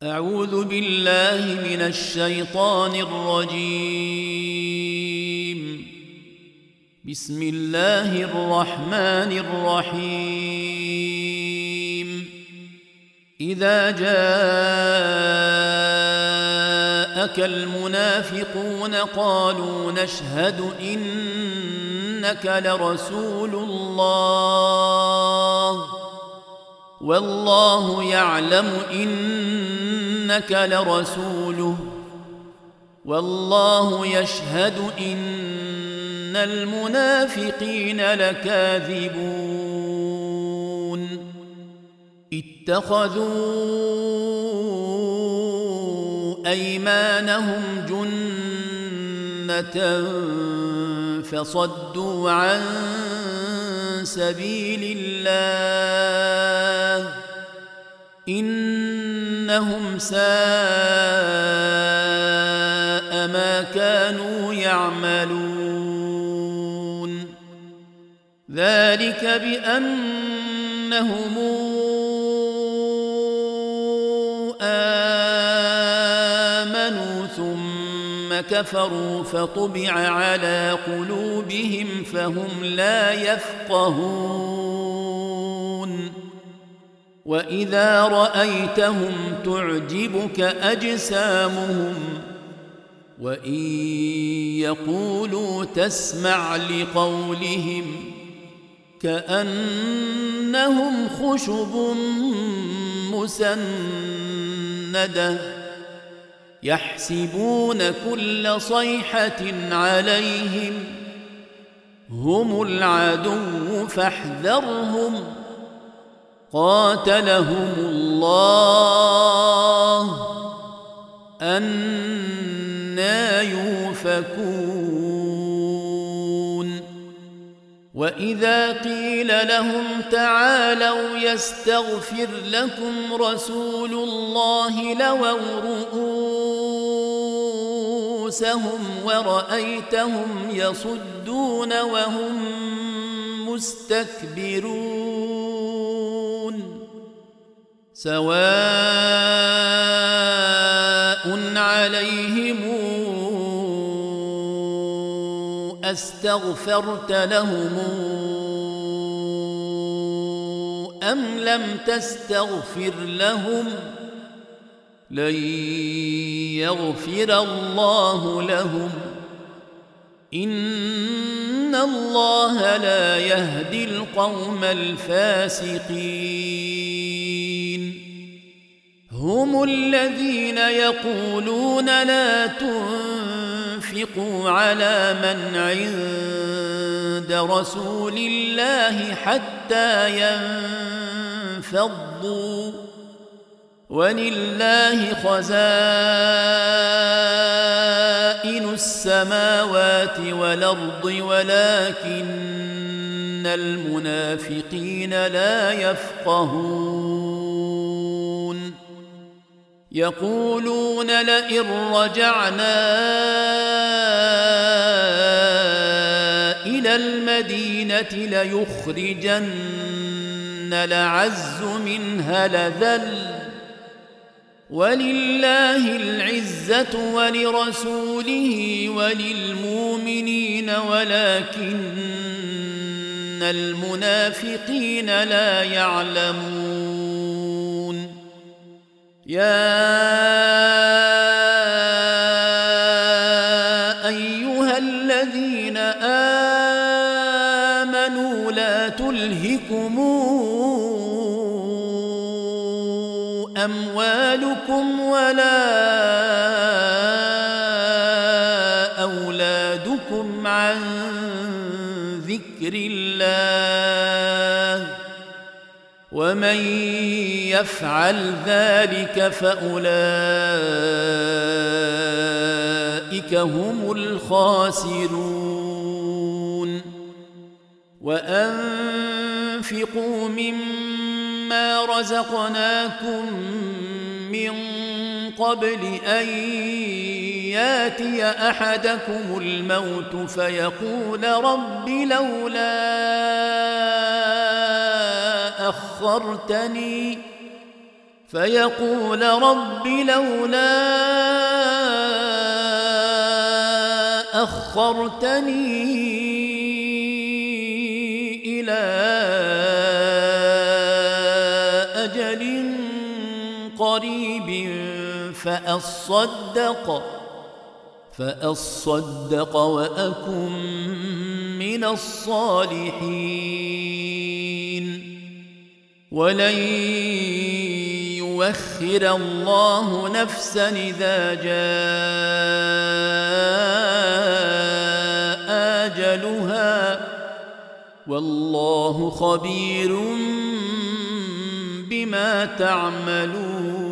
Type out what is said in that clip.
أعوذ بالله من الشيطان الرجيم. بسم الله الرحمن الرحيم. إذا جاءك المنافقون قالوا نشهد إنك لرسول الله والله يعلم إنك لرسوله والله يشهد إن المنافقين لكاذبون. اتخذوا أيمانهم جنة فصدوا عن سبيل الله إنهم ساء ما كانوا يعملون. ذلك بأنهم آمنوا ثم كفروا فطبع على قلوبهم فهم لا يفقهون. وإذا رأيتهم تعجبك أجسامهم وإن يقولوا تسمع لقولهم كأنهم خشب مسندة يحسبون كل صيحة عليهم هم العدو فاحذرهم قاتلهم الله أنى يؤفكون. وإذا قيل لهم تعالوا يستغفر لكم رسول الله لووا رؤوسهم ورأيتهم يصدون وهم مستكبرون. سواء عليهم أستغفرت لهم أم لم تستغفر لهم لن يغفر الله لهم إن الله لا يهدي القوم الفاسقين. هم الذين يقولون لا تنفقوا على من عند رسول الله حتى ينفضوا ولله خزائن السماوات والأرض ولكن المنافقين لا يفقهون. يقولون لئن رجعنا إلى المدينة ليخرجن الأعز منها الأذل ولله العزة ولرسوله وللمؤمنين ولكن المنافقين لا يعلمون. يا أيها الذين آمنوا لا تلهكم أموالكم ولا أولادكم عن ذكر الله ومن يفعل ذلك فأولئك هم الخاسرون. وأنفقوا مما رزقناكم من قبل أن ياتي أحدكم الموت فيقول رب لولا فيقول رب لولا أخرتني إلى أجل قريب فأصدق وأكن من الصالحين ولن يؤخر الله نفسا إذا جاء أجلها والله خبير بما تعملون